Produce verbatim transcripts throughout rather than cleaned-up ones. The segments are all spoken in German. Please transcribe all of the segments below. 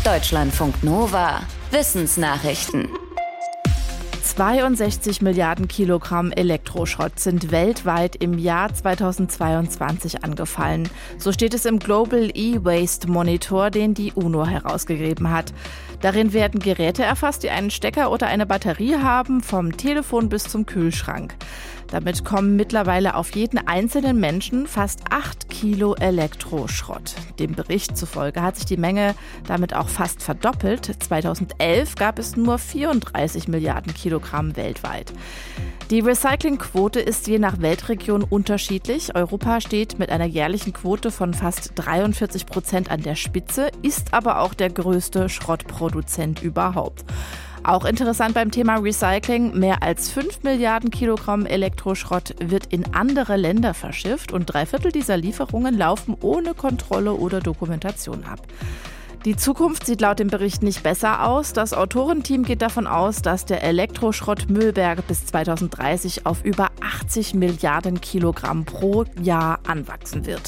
Deutschlandfunk Nova. Wissensnachrichten. zweiundsechzig Milliarden Kilogramm Elektroschrott sind weltweit im Jahr zweitausendzweiundzwanzig angefallen. So steht es im Global E-Waste Monitor, den die UNO herausgegeben hat. Darin werden Geräte erfasst, die einen Stecker oder eine Batterie haben, vom Telefon bis zum Kühlschrank. Damit kommen mittlerweile auf jeden einzelnen Menschen fast acht Kilo Elektroschrott. Dem Bericht zufolge hat sich die Menge damit auch fast verdoppelt. zweitausendelf gab es nur vierunddreißig Milliarden Kilogramm weltweit. Die Recyclingquote ist je nach Weltregion unterschiedlich. Europa steht mit einer jährlichen Quote von fast dreiundvierzig Prozent an der Spitze, ist aber auch der größte Schrottproduzent überhaupt. Auch interessant beim Thema Recycling: Mehr als fünf Milliarden Kilogramm Elektroschrott wird in andere Länder verschifft und drei Viertel dieser Lieferungen laufen ohne Kontrolle oder Dokumentation ab. Die Zukunft sieht laut dem Bericht nicht besser aus. Das Autorenteam geht davon aus, dass der Elektroschrott-Müllberg bis zweitausenddreißig auf über achtzig Milliarden Kilogramm pro Jahr anwachsen wird.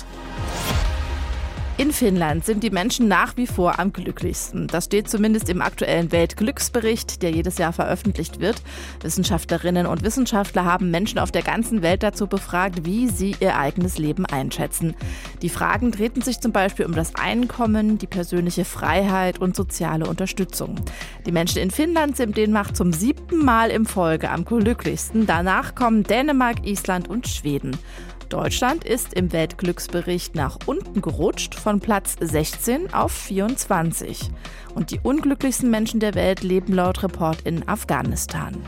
In Finnland sind die Menschen nach wie vor am glücklichsten. Das steht zumindest im aktuellen Weltglücksbericht, der jedes Jahr veröffentlicht wird. Wissenschaftlerinnen und Wissenschaftler haben Menschen auf der ganzen Welt dazu befragt, wie sie ihr eigenes Leben einschätzen. Die Fragen drehten sich zum Beispiel um das Einkommen, die persönliche Freiheit und soziale Unterstützung. Die Menschen in Finnland sind demnach zum siebten Mal in Folge am glücklichsten. Danach kommen Dänemark, Island und Schweden. Deutschland ist im Weltglücksbericht nach unten gerutscht, von Platz sechzehn auf vierundzwanzig. Und die unglücklichsten Menschen der Welt leben laut Report in Afghanistan.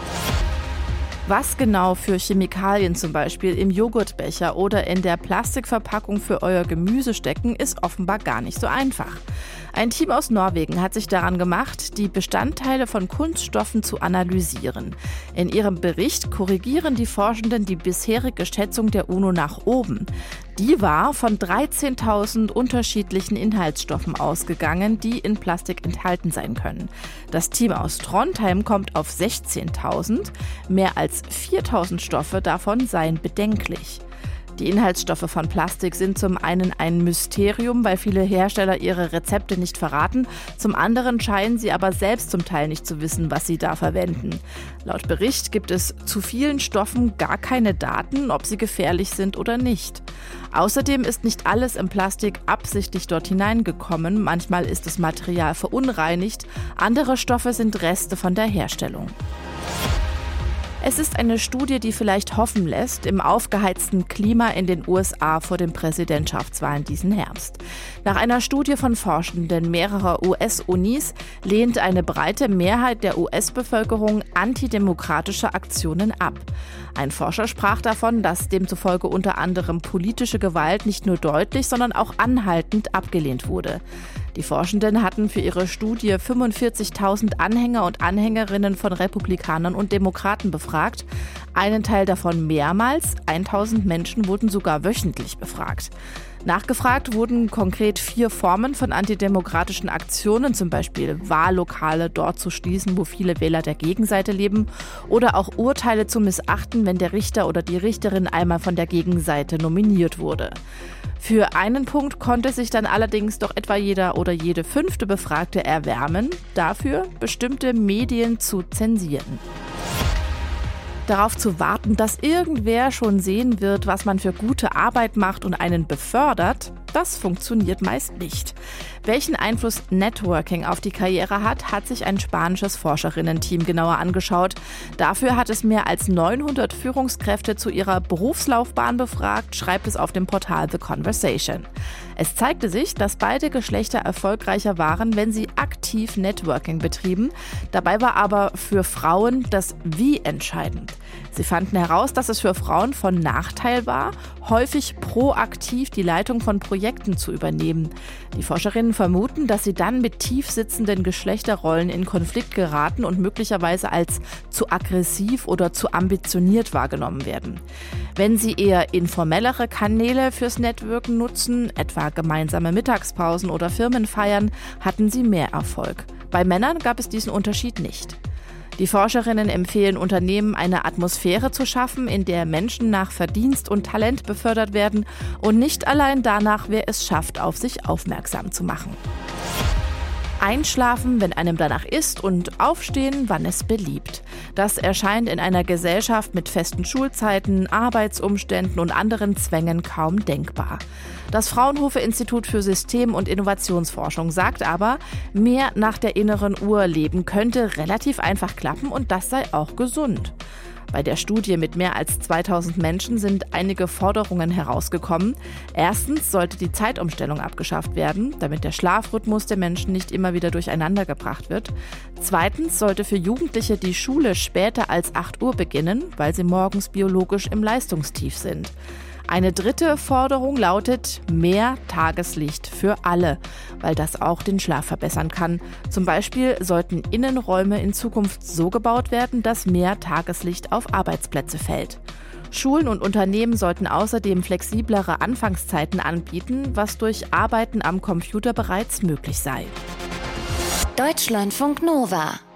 Was genau für Chemikalien zum Beispiel im Joghurtbecher oder in der Plastikverpackung für euer Gemüse stecken, ist offenbar gar nicht so einfach. Ein Team aus Norwegen hat sich daran gemacht, die Bestandteile von Kunststoffen zu analysieren. In ihrem Bericht korrigieren die Forschenden die bisherige Schätzung der UNO nach oben. Die war von dreizehntausend unterschiedlichen Inhaltsstoffen ausgegangen, die in Plastik enthalten sein können. Das Team aus Trondheim kommt auf sechzehntausend. Mehr als viertausend Stoffe davon seien bedenklich. Die Inhaltsstoffe von Plastik sind zum einen ein Mysterium, weil viele Hersteller ihre Rezepte nicht verraten. Zum anderen scheinen sie aber selbst zum Teil nicht zu wissen, was sie da verwenden. Laut Bericht gibt es zu vielen Stoffen gar keine Daten, ob sie gefährlich sind oder nicht. Außerdem ist nicht alles im Plastik absichtlich dort hineingekommen. Manchmal ist das Material verunreinigt, andere Stoffe sind Reste von der Herstellung. Es ist eine Studie, die vielleicht hoffen lässt, im aufgeheizten Klima in den U S A vor den Präsidentschaftswahlen diesen Herbst. Nach einer Studie von Forschenden mehrerer U S-Unis lehnt eine breite Mehrheit der U S-Bevölkerung antidemokratische Aktionen ab. Ein Forscher sprach davon, dass demzufolge unter anderem politische Gewalt nicht nur deutlich, sondern auch anhaltend abgelehnt wurde. Die Forschenden hatten für ihre Studie fünfundvierzigtausend Anhänger und Anhängerinnen von Republikanern und Demokraten befragt. Einen Teil davon mehrmals, tausend Menschen wurden sogar wöchentlich befragt. Nachgefragt wurden konkret vier Formen von antidemokratischen Aktionen, zum Beispiel Wahllokale dort zu schließen, wo viele Wähler der Gegenseite leben, oder auch Urteile zu missachten, wenn der Richter oder die Richterin einmal von der Gegenseite nominiert wurde. Für einen Punkt konnte sich dann allerdings doch etwa jeder oder jede fünfte Befragte erwärmen, dafür bestimmte Medien zu zensieren. Darauf zu warten, dass irgendwer schon sehen wird, was man für gute Arbeit macht und einen befördert, das funktioniert meist nicht. Welchen Einfluss Networking auf die Karriere hat, hat sich ein spanisches Forscherinnen-Team genauer angeschaut. Dafür hat es mehr als neunhundert Führungskräfte zu ihrer Berufslaufbahn befragt, schreibt es auf dem Portal The Conversation. Es zeigte sich, dass beide Geschlechter erfolgreicher waren, wenn sie aktiv Networking betrieben. Dabei war aber für Frauen das Wie entscheidend. Sie fanden heraus, dass es für Frauen von Nachteil war, häufig proaktiv die Leitung von Projekten zu übernehmen. Die Forscherinnen vermuten, dass sie dann mit tief sitzenden Geschlechterrollen in Konflikt geraten und möglicherweise als zu aggressiv oder zu ambitioniert wahrgenommen werden. Wenn sie eher informellere Kanäle fürs Networken nutzen, etwa gemeinsame Mittagspausen oder Firmenfeiern, hatten sie mehr Erfolg. Bei Männern gab es diesen Unterschied nicht. Die Forscherinnen empfehlen Unternehmen, eine Atmosphäre zu schaffen, in der Menschen nach Verdienst und Talent befördert werden und nicht allein danach, wer es schafft, auf sich aufmerksam zu machen. Einschlafen, wenn einem danach ist, und aufstehen, wann es beliebt. Das erscheint in einer Gesellschaft mit festen Schulzeiten, Arbeitsumständen und anderen Zwängen kaum denkbar. Das Fraunhofer-Institut für System- und Innovationsforschung sagt aber, mehr nach der inneren Uhr leben könnte relativ einfach klappen und das sei auch gesund. Bei der Studie mit mehr als zweitausend Menschen sind einige Forderungen herausgekommen. Erstens sollte die Zeitumstellung abgeschafft werden, damit der Schlafrhythmus der Menschen nicht immer wieder durcheinander gebracht wird. Zweitens sollte für Jugendliche die Schule später als acht Uhr beginnen, weil sie morgens biologisch im Leistungstief sind. Eine dritte Forderung lautet mehr Tageslicht für alle, weil das auch den Schlaf verbessern kann. Zum Beispiel sollten Innenräume in Zukunft so gebaut werden, dass mehr Tageslicht auf Arbeitsplätze fällt. Schulen und Unternehmen sollten außerdem flexiblere Anfangszeiten anbieten, was durch Arbeiten am Computer bereits möglich sei. Deutschlandfunk Nova